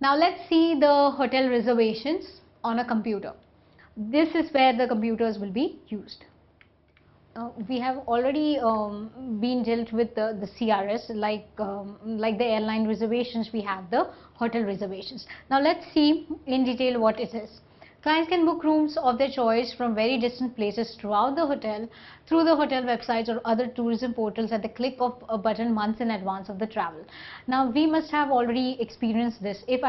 Now let's see the hotel reservations on a computer. This is where the computers will be used. We have already been dealt with the CRS, like the airline reservations, we have the hotel reservations. Now let's see in detail what it is. Clients can book rooms of their choice from very distant places throughout the hotel through the hotel websites or other tourism portals at the click of a button months in advance of the travel. Now we must have already experienced this. If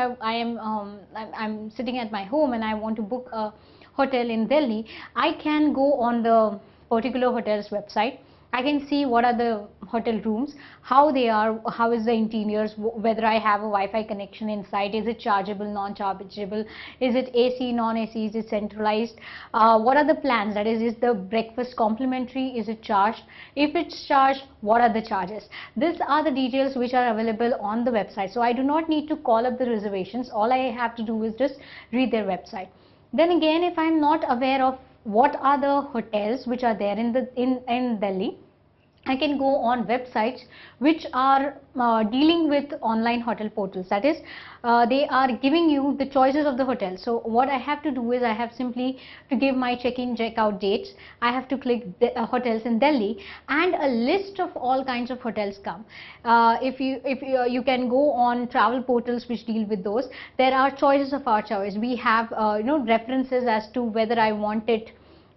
I'm sitting at my home and I want to book a hotel in Delhi, I can go on the particular hotel's website. I can see what are the hotel rooms, how they are, how is the interiors, whether I have a Wi-Fi connection inside, is it chargeable, non-chargeable, is it AC, non-AC, is it centralized, what are the plans, that is the breakfast complimentary, is it charged, if it's charged, what are the charges. These are the details which are available on the website. So I do not need to call up the reservations. All I have to do is just read their website. Then again, if I'm not aware of what are the hotels which are there in Delhi, I can go on websites which are dealing with online hotel portals. That is, they are giving you the choices of the hotel. So what I have to do is I have simply to give my check-in, check-out dates. I have to click the, hotels in Delhi, and a list of all kinds of hotels come. If you can go on travel portals which deal with those. There are choices of our choice. We have references as to whether I want it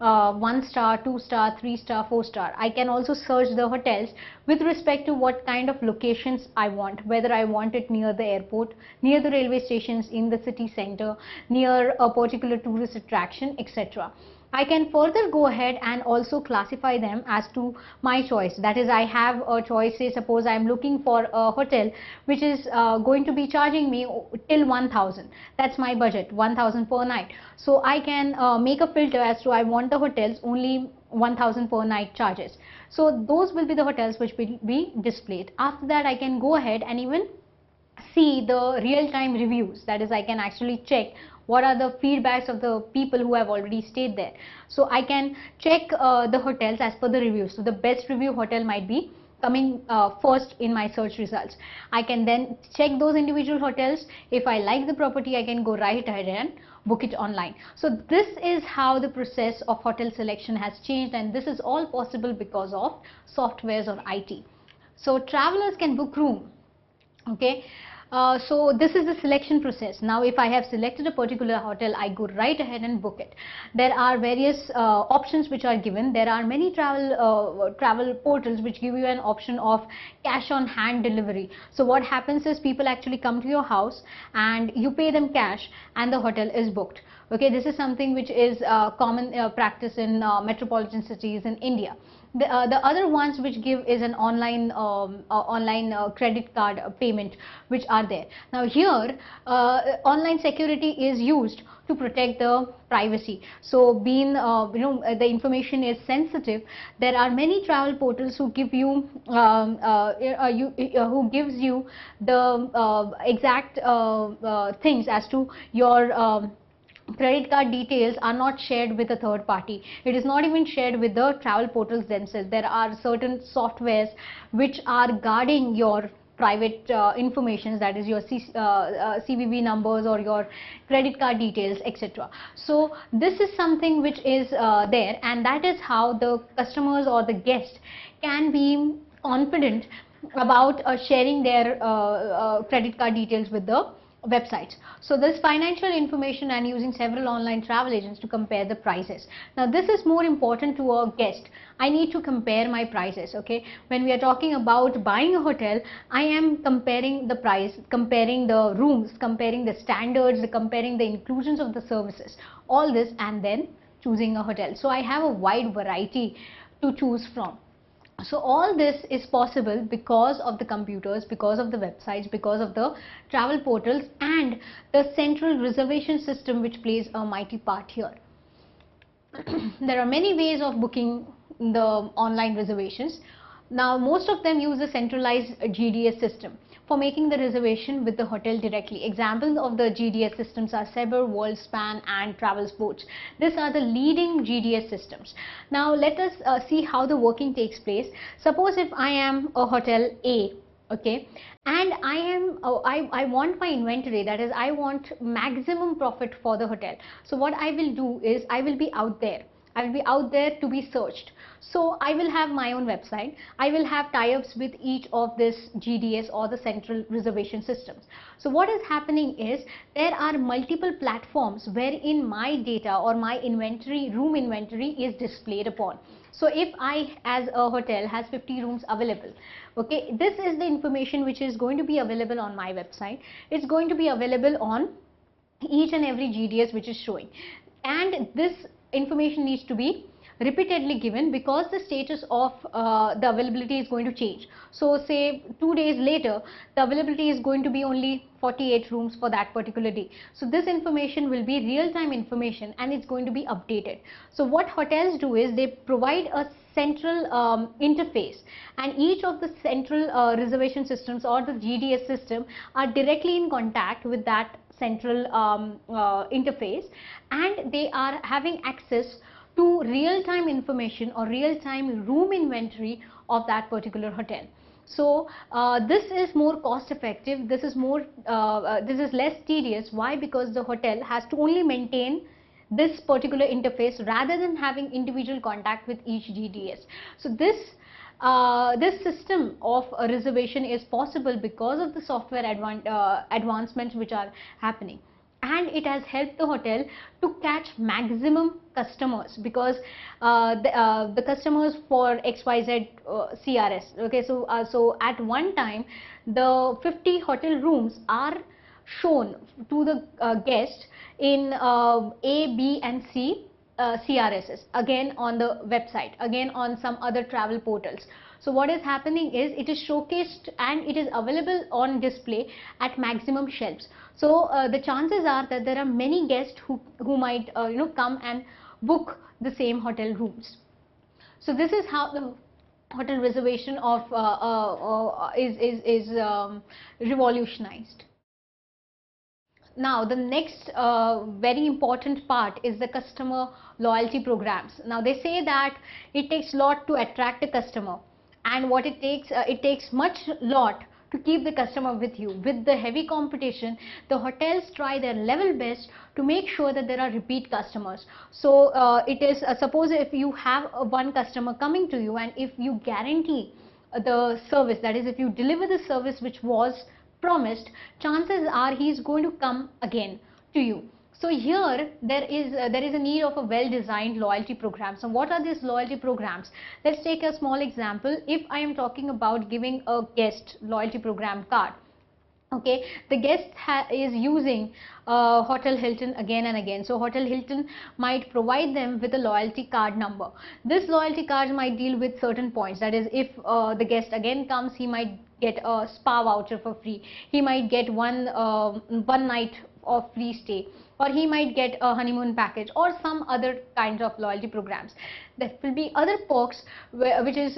1 star, 2 star, 3 star, 4 star. I can also search the hotels with respect to what kind of locations I want, whether I want it near the airport, near the railway stations, in the city center, near a particular tourist attraction, etc. I can further go ahead and also classify them as to my choice. That is, I have a choice. Say suppose I am looking for a hotel which is going to be charging me till 1000. That's my budget, 1000 per night. So I can make a filter as to I want the hotels only 1000 per night charges. So those will be the hotels which will be displayed. After that, I can go ahead and even see the real-time reviews. That is, I can actually check what are the feedbacks of the people who have already stayed there. So I can check the hotels as per the reviews. So the best review hotel might be coming first in my search results. I can then check those individual hotels. If I like the property, I can go right ahead and book it online. So this is how the process of hotel selection has changed, and this is all possible because of softwares or IT. So travelers can book room. Okay. So this is the selection process. Now if I have selected a particular hotel, I go right ahead and book it. There are various options which are given. There are many travel portals which give you an option of cash on hand delivery. So what happens is people actually come to your house and you pay them cash and the hotel is booked. Okay, this is something which is common practice in metropolitan cities in India. The other ones which give is an online credit card payment, which are there. Now here online security is used to protect the privacy. So being the information is sensitive, there are many travel portals who give you who gives you the exact things as to your credit card details are not shared with a third party. It is not even shared with the travel portals themselves. There are certain softwares which are guarding your private information, that is your CVV numbers or your credit card details, etc. So this is something which is there, and that is how the customers or the guests can be confident about sharing their credit card details with the websites. So this financial information and using several online travel agents to compare the prices. Now this is more important to a guest. I need to compare my prices. Okay, when we are talking about buying a hotel, I am comparing the price, comparing the rooms, comparing the standards, comparing the inclusions of the services, all this, and then choosing a hotel. So I have a wide variety to choose from. So all this is possible because of the computers, because of the websites, because of the travel portals and the central reservation system which plays a mighty part here. There are many ways of booking the online reservations. Now most of them use a centralized GDS system for making the reservation with the hotel directly. Examples of the GDS systems are Sabre, WorldSpan and TravelSports. These are the leading GDS systems. Now let us see how the working takes place. Suppose if I am a hotel A Okay, and I want my inventory, that is I want maximum profit for the hotel. So what I will do is I will be out there, I will be out there to be searched. So I will have my own website, I will have tie-ups with each of this GDS or the central reservation systems. So what is happening is there are multiple platforms wherein my data or my inventory, room inventory, is displayed upon. So if I as a hotel has 50 rooms available, okay, this is the information which is going to be available on my website. It's going to be available on each and every GDS which is showing, and this information needs to be repeatedly given because the status of the availability is going to change. So say 2 days later the availability is going to be only 48 rooms for that particular day. So this information will be real-time information and it's going to be updated. So what hotels do is they provide a central interface, and each of the central reservation systems or the GDS system are directly in contact with that central interface, and they are having access to real-time information or real-time room inventory of that particular hotel. So this is more cost effective, this is more this is less tedious. Why? Because the hotel has to only maintain this particular interface rather than having individual contact with each GDS. So this system of a reservation is possible because of the software advancements which are happening, and it has helped the hotel to catch maximum customers, because the customers for XYZ CRS, okay, so at one time the 50 hotel rooms are shown to the guest in A, B and C CRSs, again on the website, again on some other travel portals. So what is happening is it is showcased and it is available on display at maximum shelves. So the chances are that there are many guests who might come and book the same hotel rooms. So this is how the hotel reservation of is revolutionized. Now the next very important part is the customer loyalty programs. Now they say that it takes a lot to attract a customer, and what it takes much lot to keep the customer with you. With the heavy competition, the hotels try their level best to make sure that there are repeat customers. So it is suppose if you have one customer coming to you, and if you guarantee the service, that is if you deliver the service which was promised, chances are he is going to come again to you. So here there is a need of a well-designed loyalty program. So what are these loyalty programs? Let's take a small example. If I am talking about giving a guest loyalty program card, okay, the guest is using Hotel Hilton again and again. So Hotel Hilton might provide them with a loyalty card number. This loyalty card might deal with certain points, that is if the guest again comes, he might get a spa voucher for free, he might get one night of free stay, or he might get a honeymoon package, or some other kinds of loyalty programs. There will be other perks which is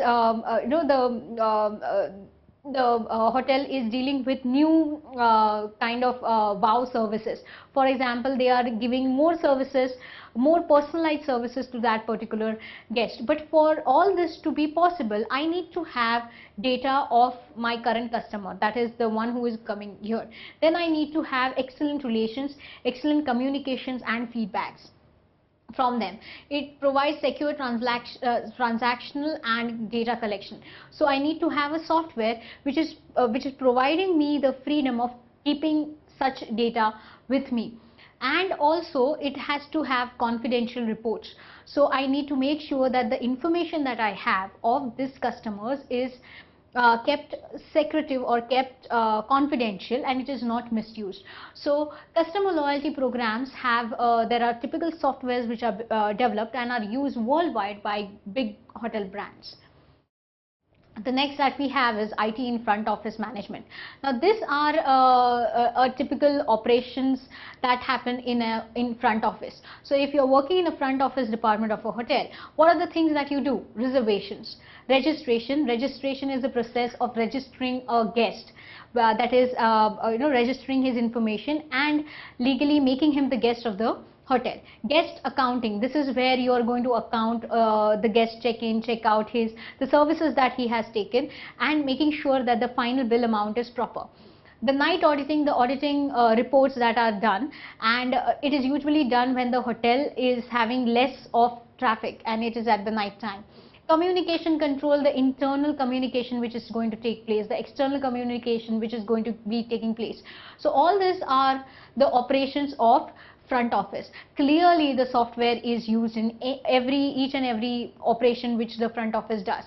the hotel is dealing with new kind of wow services. For example, they are giving more services, more personalized services to that particular guest. But for all this to be possible, I need to have data of my current customer, that is the one who is coming here. Then I need to have excellent relations, excellent communications and feedbacks from them. It provides secure transactional and data collection. So I need to have a software which is providing me the freedom of keeping such data with me, and also it has to have confidential reports. So I need to make sure that the information that I have of these customers is kept secretive or kept confidential, and it is not misused. So customer loyalty programs have there are typical softwares which are developed and are used worldwide by big hotel brands. The next that we have is IT in front office management. Now these are typical operations that happen in front office. So if you're working in a front office department of a hotel, what are the things that you do? Reservations, registration is the process of registering a guest, that is registering his information and legally making him the guest of the hotel. Guest accounting, this is where you are going to account the guest check-in, check-out, the services that he has taken, and making sure that the final bill amount is proper. The night auditing, the auditing reports that are done, and it is usually done when the hotel is having less of traffic and it is at the night time. Communication control, the internal communication which is going to take place, the external communication which is going to be taking place. So all these are the operations of front office. Clearly the software is used in each and every operation which the front office does.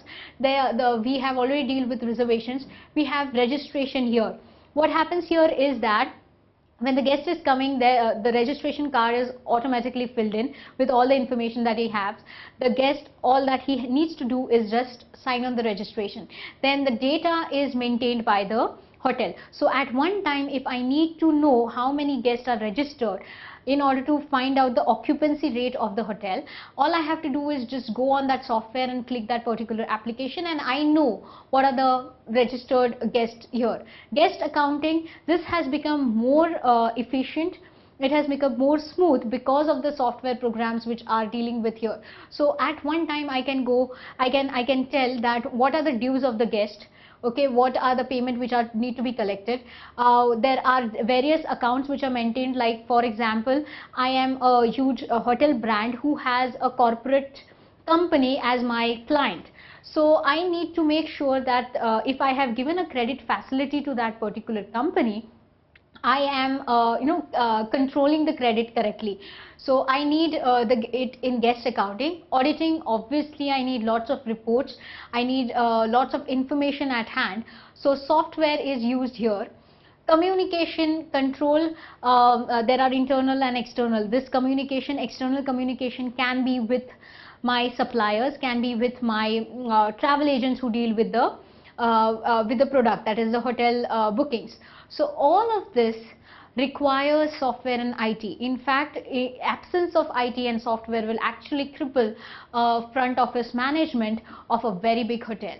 We have already dealt with reservations. We have registration here. What happens here is that when the guest is coming, the registration card is automatically filled in with all the information that he has. The guest, all that he needs to do is just sign on the registration. Then the data is maintained by the hotel. So at one time, if I need to know how many guests are registered, in order to find out the occupancy rate of the hotel, all I have to do is just go on that software and click that particular application, and I know what are the registered guests here. Guest accounting, this has become more efficient. It has become more smooth because of the software programs which are dealing with here. So at one time I can tell that what are the dues of the guest. Okay, what are the payment which need to be collected. There are various accounts which are maintained, like for example, I am a huge hotel brand who has a corporate company as my client. So I need to make sure that if I have given a credit facility to that particular company, I am controlling the credit correctly. So I need it in guest accounting. Auditing, obviously I need lots of reports, I need lots of information at hand, so software is used here. Communication control, there are internal and external. This communication, external communication, can be with my suppliers, can be with my travel agents who deal with the product, that is the hotel bookings. So all of this requires software and IT. In fact, absence of IT and software will actually cripple front office management of a very big hotel.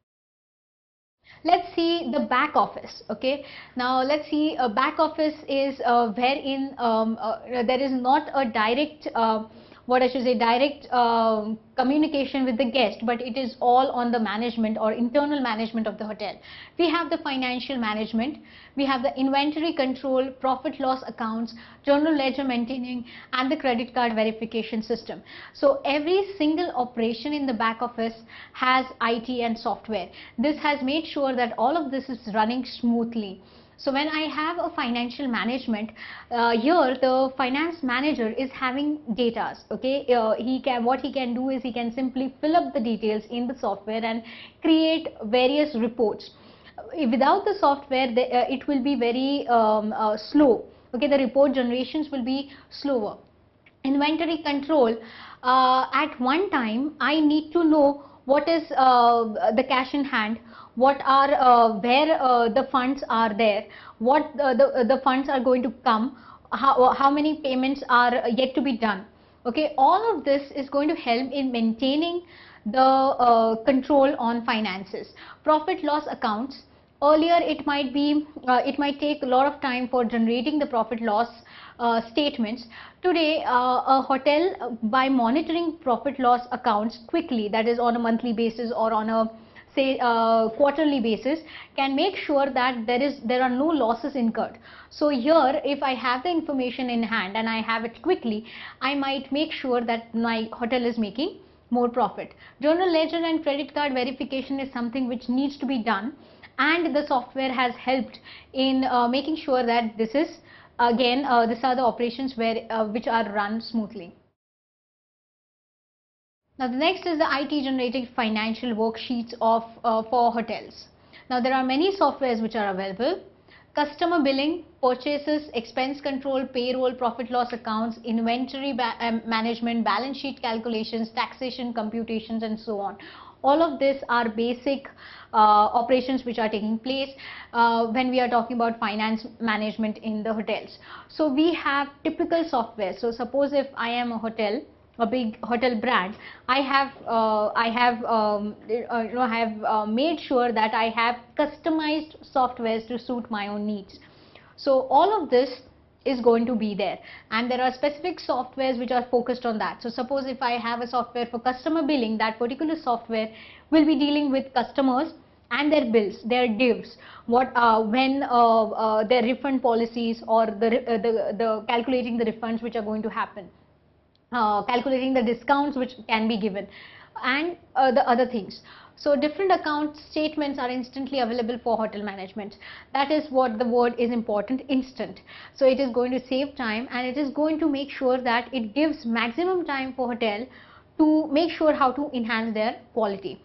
Let's see the back office. Okay, now let's see, back office is wherein there is not a direct direct communication with the guest, but it is all on the management or internal management of the hotel. We have the financial management, we have the inventory control, profit loss accounts, journal ledger maintaining, and the credit card verification system. So every single operation in the back office has IT and software. This has made sure that all of this is running smoothly. So when I have a financial management, here the finance manager is having data. Okay, what he can do is he can simply fill up the details in the software and create various reports. Without the software, it will be very slow. Okay, the report generations will be slower. Inventory control, at one time I need to know what is the cash in hand, what are where the funds are there, what the funds are going to come, how many payments are yet to be done. Okay, all of this is going to help in maintaining the control on finances. Profit loss accounts, earlier it might take a lot of time for generating the profit loss statements. Today a hotel, by monitoring profit loss accounts quickly, that is on a monthly basis or on a say quarterly basis, can make sure that there are no losses incurred. So here, if I have the information in hand and I have it quickly, I might make sure that my hotel is making more profit. Journal ledger and credit card verification is something which needs to be done, and the software has helped in making sure that this is again these are the operations which are run smoothly. Now the next is the IT generated financial worksheets for hotels. Now there are many softwares which are available: customer billing, purchases, expense control, payroll, profit loss accounts, inventory management, balance sheet calculations, taxation computations, and so on. All of this are basic operations which are taking place when we are talking about finance management in the hotels. So we have typical software. So suppose if I am a hotel, a big hotel brand, I have made sure that I have customized softwares to suit my own needs. So all of this is going to be there, and there are specific softwares which are focused on that. So suppose if I have a software for customer billing, that particular software will be dealing with customers and their bills, their dues, what when their refund policies, or the calculating the refunds which are going to happen, calculating the discounts which can be given, and the other things. So different account statements are instantly available for hotel management. That is what the word is important, instant. So it is going to save time, and it is going to make sure that it gives maximum time for hotel to make sure how to enhance their quality.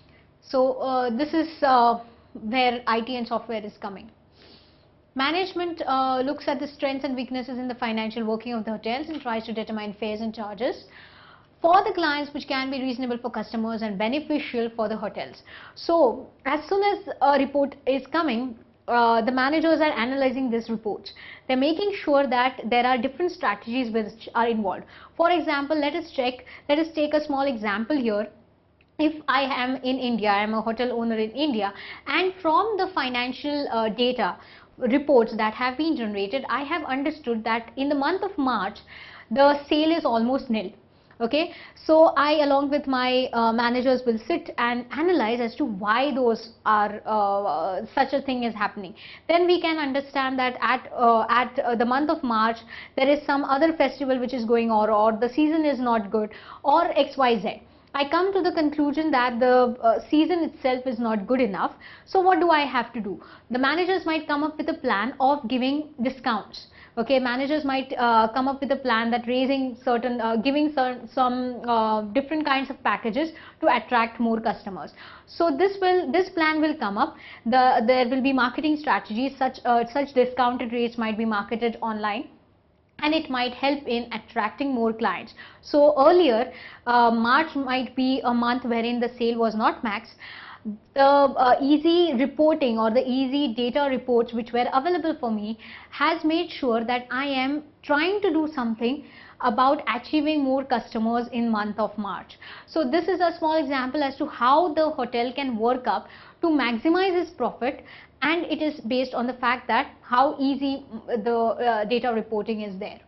So this is where IT and software is coming. Management looks at the strengths and weaknesses in the financial working of the hotels and tries to determine fares and charges for the clients which can be reasonable for customers and beneficial for the hotels. So as soon as a report is coming, the managers are analyzing this report. They're making sure that there are different strategies which are involved. For example, let us take a small example here. If I am in India, I am a hotel owner in India, and from the financial data reports that have been generated, I have understood that in the month of March, the sale is almost nil. Okay, so I, along with my managers, will sit and analyze as to why those are such a thing is happening. Then we can understand that at the month of March, there is some other festival which is going on, or the season is not good, or XYZ. I come to the conclusion that the season itself is not good enough. So what do I have to do? The managers might come up with a plan of giving discounts. Okay, managers might come up with a plan that raising certain, giving some different kinds of packages to attract more customers. So this plan will come up. There will be marketing strategies. Such discounted rates might be marketed online, and it might help in attracting more clients. So earlier, March might be a month wherein the sale was not max. The easy reporting or the easy data reports which were available for me has made sure that I am trying to do something about achieving more customers in month of March. So this is a small example as to how the hotel can work up to maximize its profit, and it is based on the fact that how easy the data reporting is there.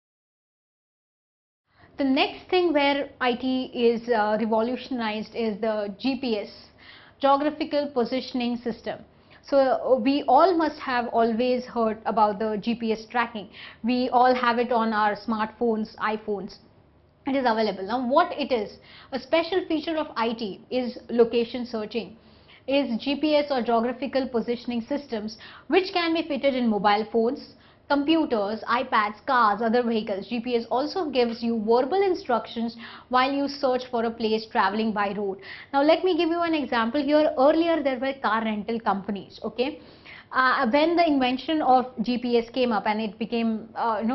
The next thing where IT is revolutionized is the GPS, geographical positioning system. So we all must have always heard about the GPS tracking. We all have it on our smartphones, iPhones. It is available. Now what it is, a special feature of IT is location searching, is GPS or geographical positioning systems which can be fitted in mobile phones, computers, iPads, cars, other vehicles. GPS also gives you verbal instructions while you search for a place traveling by road. Now let me give you an example here. Earlier there were car rental companies, okay. When the invention of GPS came up and it became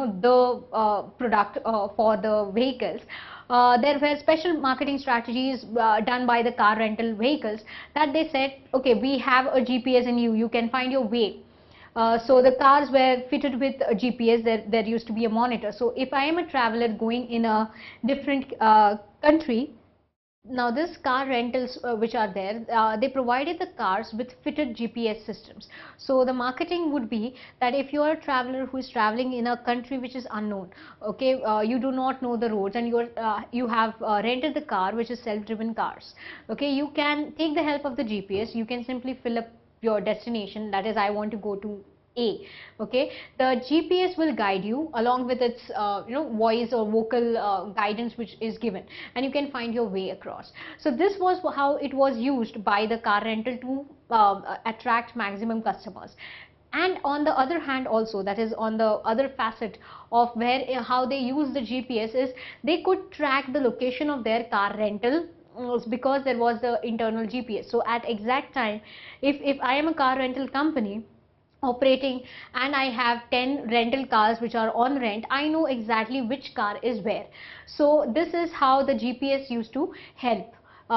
the product for the vehicles, there were special marketing strategies done by the car rental vehicles, that they said, okay, we have a GPS in you, you can find your way. So the cars were fitted with a GPS. There used to be a monitor. So if I am a traveler going in a different country, now this car rentals which are there, they provided the cars with fitted GPS systems. So the marketing would be that if you are a traveler who is traveling in a country which is unknown, okay, you do not know the roads, and you have rented the car which is self-driven cars, okay, you can take the help of the GPS. You can simply fill up your destination, that is, I want to go to A. Okay, the GPS will guide you along with its voice or vocal guidance which is given, and you can find your way across. So this was how it was used by the car rental to attract maximum customers. And on the other hand also, that is on the other facet of where how they use the GPS is they could track the location of their car rental, because there was the internal GPS. So at exact time, if I am a car rental company operating and I have 10 rental cars which are on rent, I know exactly which car is where. So this is how the GPS used to help.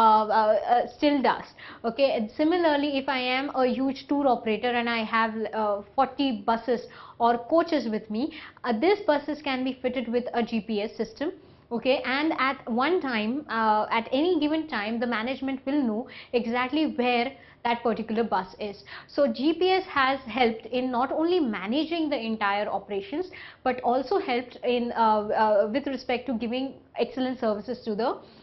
Still does. Okay, and similarly, if I am a huge tour operator and I have 40 buses or coaches with me, these buses can be fitted with a GPS system. Okay, and at one time, at any given time, the management will know exactly where that particular bus is. So GPS has helped in not only managing the entire operations, but also helped in with respect to giving excellent services to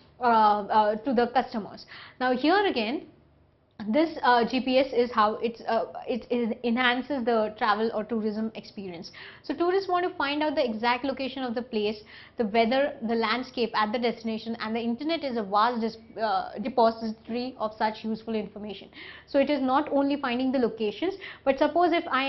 the customers. Now here again, this GPS is how it enhances the travel or tourism experience. So tourists want to find out the exact location of the place, the weather, the landscape at the destination, and the internet is a vast depository of such useful information. So it is not only finding the locations, but suppose if I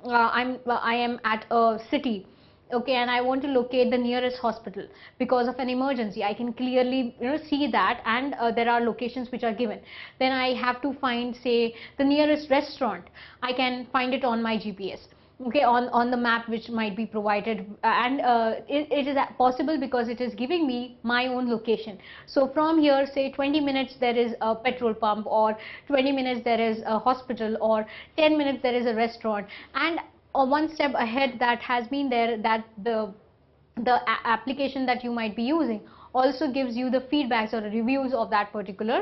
am at a city, okay, and I want to locate the nearest hospital because of an emergency, I can clearly see that, and there are locations which are given. Then I have to find, say, the nearest restaurant. I can find it on my GPS, okay, on the map which might be provided, and it is possible because it is giving me my own location. So from here, say 20 minutes there is a petrol pump, or 20 minutes there is a hospital, or 10 minutes there is a restaurant, and one step ahead that has been there, that the application that you might be using also gives you the feedbacks or reviews of that particular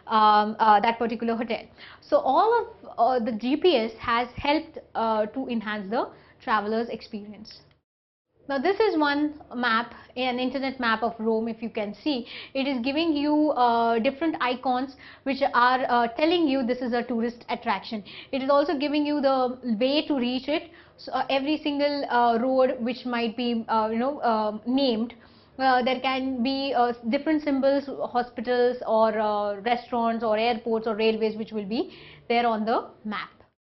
hotel. So all of the GPS has helped to enhance the traveler's experience. Now this is one map, an internet map of Rome. If you can see, it is giving you different icons which are telling you this is a tourist attraction. It is also giving you the way to reach it. So every single road which might be named, there can be different symbols, hospitals or restaurants or airports or railways, which will be there on the map.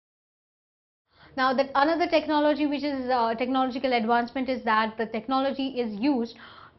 Now that another technology which is technological advancement is that the technology is used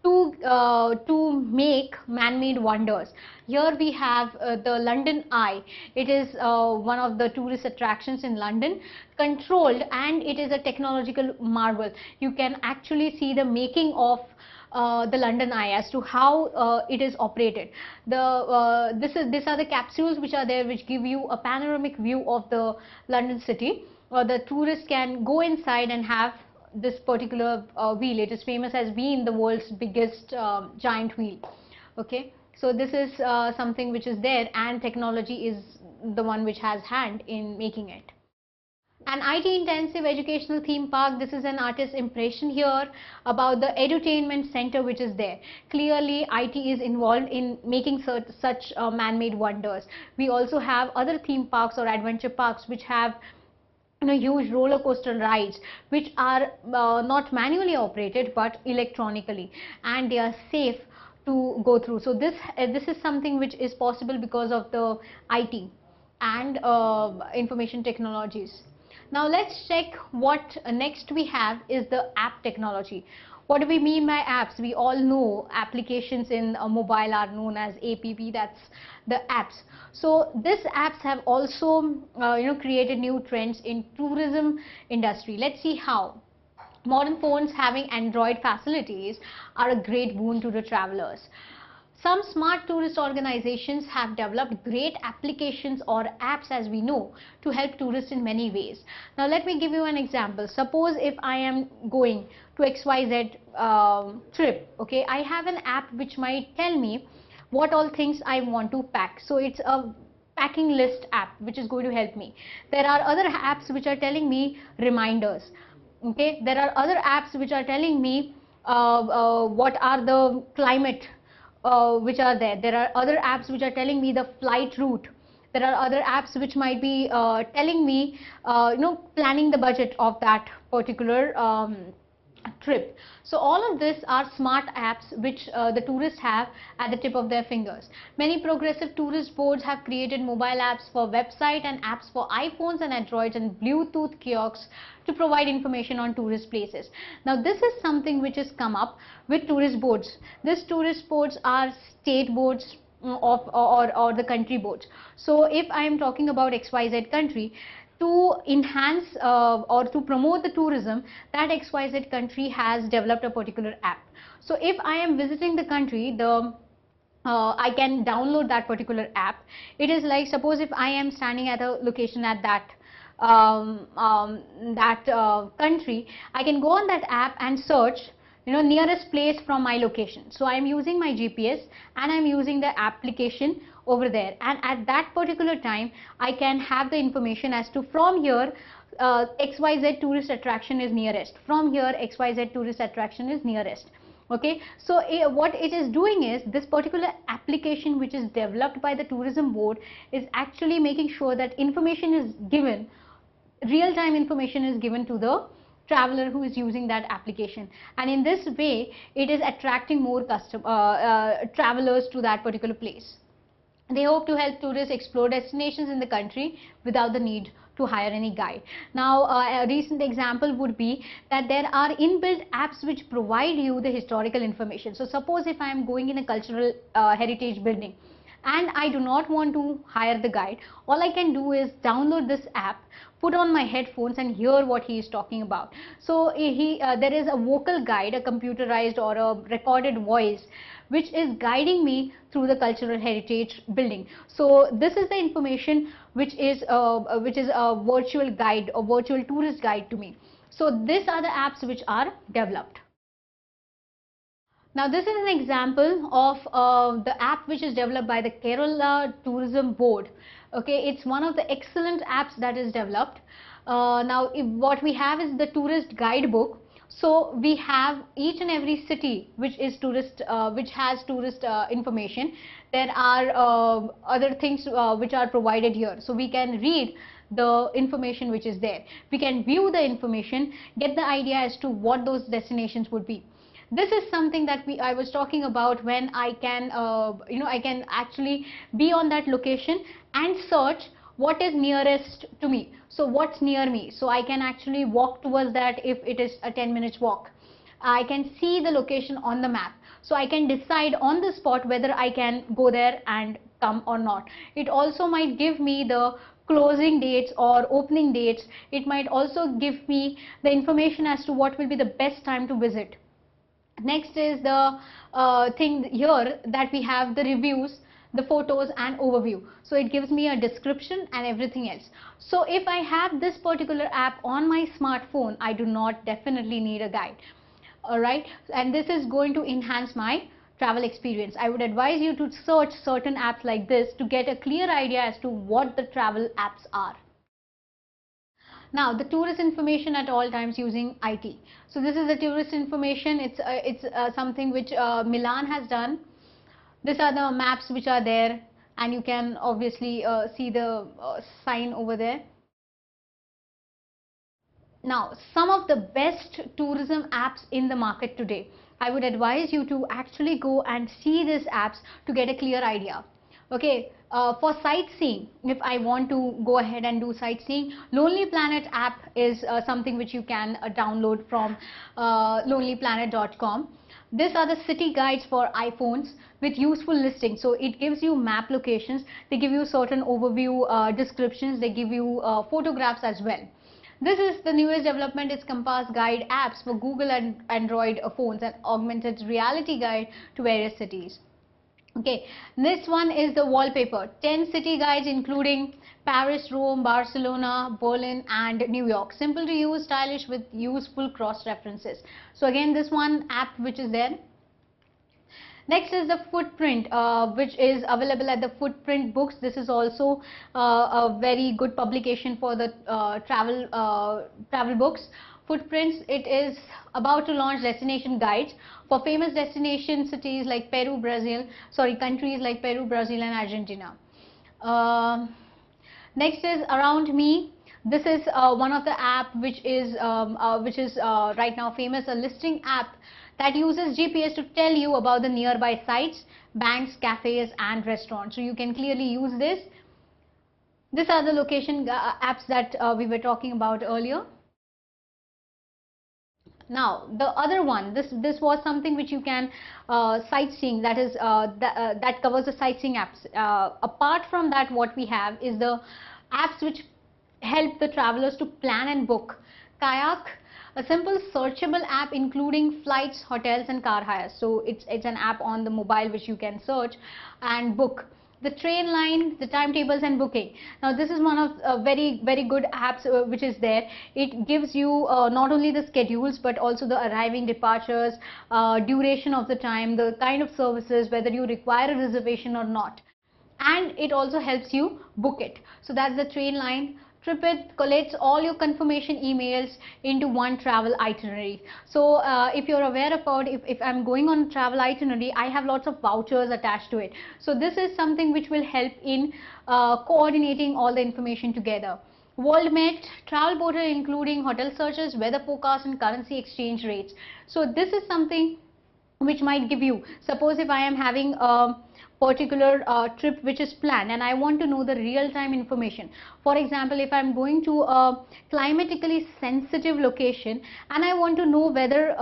to make man-made wonders. Here we have the London Eye. It is one of the tourist attractions in London, controlled, and it is a technological marvel. You can actually see the making of the London Eye as to how it is operated. These are the capsules which are there, which give you a panoramic view of the London city. The tourists can go inside and have this particular wheel. It is famous as being the world's biggest giant wheel. Okay, so this is something which is there, and technology is the one which has hand in making it. An IT intensive educational theme park. This is an artist's impression here about the edutainment center which is there. Clearly IT is involved in making such man-made wonders. We also have other theme parks or adventure parks which have huge roller coaster rides, which are not manually operated but electronically, and they are safe to go through. So this is something which is possible because of the IT and information technologies. Now let's check what next we have is the app technology. What do we mean by apps? We all know applications in a mobile are known as app, that's the apps. So these apps have also created new trends in tourism industry. Let's see how. Modern phones having Android facilities are a great boon to the travelers. Some smart tourist organizations have developed great applications or apps, as we know, to help tourists in many ways. Now let me give you an example. Suppose if I am going to XYZ trip, okay, I have an app which might tell me what all things I want to pack. So it's a packing list app which is going to help me. There are other apps which are telling me reminders. Okay, there are other apps which are telling me what are the climate which are there. There are other apps which are telling me the flight route. There are other apps which might be telling me planning the budget of that particular trip. So all of this are smart apps which the tourists have at the tip of their fingers. Many progressive tourist boards have created mobile apps for website and apps for iPhones and Androids and Bluetooth kiosks to provide information on tourist places. Now this is something which has come up with tourist boards. These tourist boards are state boards or the country boards. So if I am talking about XYZ country, to enhance or to promote the tourism, that XYZ country has developed a particular app. So if I am visiting the country, I can download that particular app. It is like, suppose if I am standing at a location at that country, I can go on that app and search nearest place from my location. So I am using my GPS and I am using the application over there, and at that particular time I can have the information as to from here XYZ tourist attraction is nearest, from here XYZ tourist attraction is nearest. Okay, so what it is doing is, this particular application which is developed by the tourism board is actually making sure that information is given, real-time information is given to the traveler who is using that application, and in this way it is attracting more travelers to that particular place. They hope to help tourists explore destinations in the country without the need to hire any guide. Now, a recent example would be that there are inbuilt apps which provide you the historical information. So suppose if I am going in a cultural heritage building and I do not want to hire the guide, all I can do is download this app, put on my headphones and hear what he is talking about. So there is a vocal guide, a computerized or a recorded voice, which is guiding me through the cultural heritage building. So this is the information which is a virtual guide, a virtual tourist guide to me. So these are the apps which are developed. Now this is an example of the app which is developed by the Kerala Tourism Board. Okay, it's one of the excellent apps that is developed. Now what we have is the tourist guidebook. So we have each and every city which is which has tourist information. There are other things which are provided here. So we can read the information which is there. We can view the information, get the idea as to what those destinations would be. This is something that I was talking about, when I can I can actually be on that location and search what is nearest to me. So what's near me, so I can actually walk towards that if it is a 10 minutes walk. I can see the location on the map, so I can decide on the spot whether I can go there and come or not. It also might give me the closing dates or opening dates. It might also give me the information as to what will be the best time to visit. Next is the thing here that we have the reviews, the photos and overview. So it gives me a description and everything else. So if I have this particular app on my smartphone, I do not definitely need a guide. Alright, and this is going to enhance my travel experience. I would advise you to search certain apps like this to get a clear idea as to what the travel apps are. Now the tourist information at all times using IT. So this is the tourist information. It's something which Milan has done. These are the maps which are there, and you can obviously see the sign over there. Now some of the best tourism apps in the market today. I would advise you to actually go and see these apps to get a clear idea. Okay, for sightseeing, if I want to go ahead and do sightseeing, Lonely Planet app is something which you can download from lonelyplanet.com. These are the city guides for iPhones with useful listings. So it gives you map locations, they give you certain overview descriptions, they give you photographs as well. This is the newest development. It's Compass Guide apps for Google and Android phones, and augmented reality guide to various cities. Okay, this one is the wallpaper, 10 city guides including Paris, Rome, Barcelona, Berlin and New York. Simple to use, stylish with useful cross references. So again, this one app which is there. Next is the Footprint, which is available at the Footprint Books. This is also a very good publication for the travel books. Footprints, it is about to launch destination guides for famous destination cities like countries like Peru, Brazil and Argentina. Next is Around Me. This is one of the app which is right now famous, a listing app that uses GPS to tell you about the nearby sites, banks, cafes and restaurants. So you can clearly use this. These are the location apps that we were talking about earlier. Now the other one, this was something which you can sightseeing, that is that covers the sightseeing apps. Apart from that, what we have is the apps which help the travelers to plan and book. Kayak, a simple searchable app including flights, hotels and car hires. So it's an app on the mobile which you can search and book. The train line, the timetables and booking. Now this is one of very good apps which is there. It gives you not only the schedules but also the arriving, departures, duration of the time, the kind of services, whether you require a reservation or not. and it also helps you book it. So that's the train line. TripIt collates all your confirmation emails into one travel itinerary. So if you're aware about, if I'm going on a travel itinerary, I have lots of vouchers attached to it. So this is something which will help in coordinating all the information together. WorldMet travel portal including hotel searches, weather forecasts and currency exchange rates. So this is something which might give you, suppose if I am having a particular trip which is planned and I want to know the real-time information. For example, if I'm going to a climatically sensitive location and I want to know whether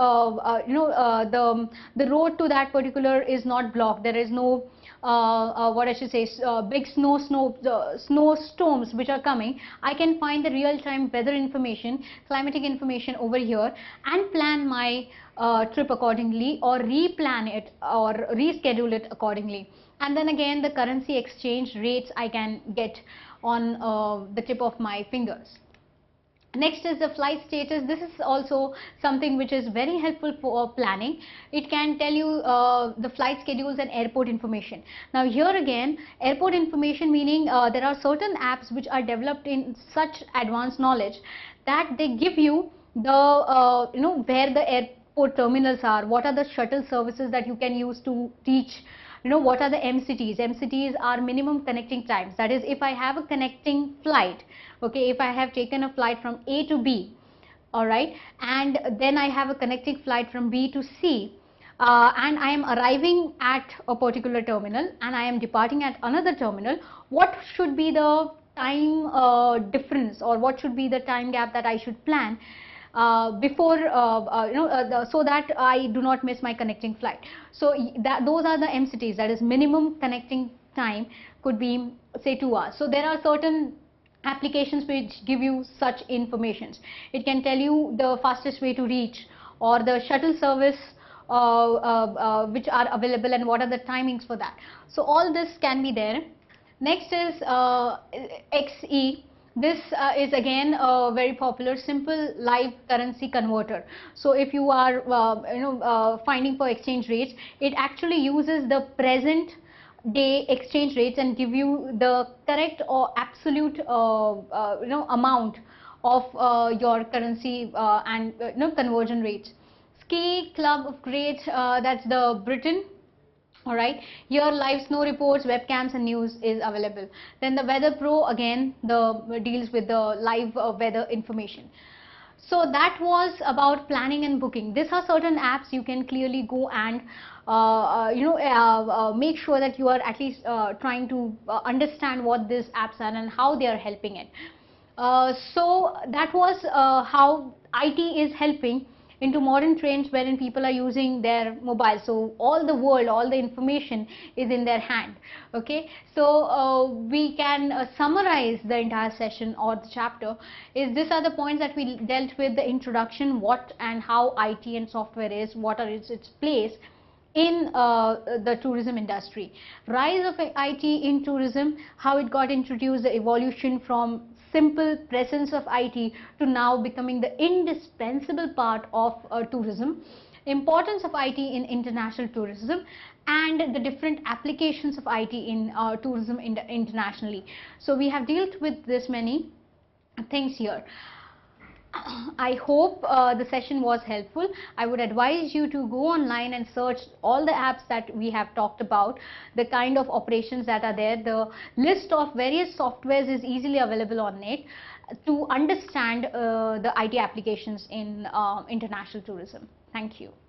the road to that particular is not blocked, there is no what I should say, big snowstorms which are coming, I can find the real-time weather information, climatic information over here and plan my trip accordingly, or replan it or reschedule it accordingly. And then again, the currency exchange rates I can get on the tip of my fingers. Next is the flight status. This is also something which is very helpful for planning. It can tell you the flight schedules and airport information. Now here again, airport information meaning there are certain apps which are developed in such advanced knowledge that they give you the where the airport terminals are, what are the shuttle services that you can use to reach, what are the MCTs. MCTs are minimum connecting times. That is, if I have a connecting flight, okay, if I have taken a flight from A to B, all right, and then I have a connecting flight from B to C, and I am arriving at a particular terminal and I am departing at another terminal, what should be the time difference, or what should be the time gap that I should plan before so that I do not miss my connecting flight. So those are the MCTs, that is minimum connecting time, could be say 2 hours. So there are certain applications which give you such informations. It can tell you the fastest way to reach, or the shuttle service which are available and what are the timings for that. So all this can be there. Next is XE. This is again a very popular simple live currency converter. So if you are finding for exchange rates, it actually uses the present day exchange rates and give you the correct or absolute amount of your currency and conversion rates. Ski Club of Great, that's the Britain. Alright, here live snow reports, webcams and news is available. Then the Weather Pro, again deals with the live weather information. So that was about planning and booking. These are certain apps you can clearly go and make sure that you are at least trying to understand what these apps are and how they are helping it. So that was how IT is helping into modern trends wherein people are using their mobile. So all the world, all the information is in their hand. Okay, so we can summarize the entire session or the chapter. These are the points that we dealt with: the introduction, what and how IT and software is, what are its place in the tourism industry, rise of IT in tourism, how it got introduced, the evolution from simple presence of IT to now becoming the indispensable part of tourism, importance of IT in international tourism, and the different applications of IT in tourism internationally. So we have dealt with this many things here. I hope the session was helpful. I would advise you to go online and search all the apps that we have talked about, the kind of operations that are there. The list of various softwares is easily available on net to understand the IT applications in international tourism. Thank you.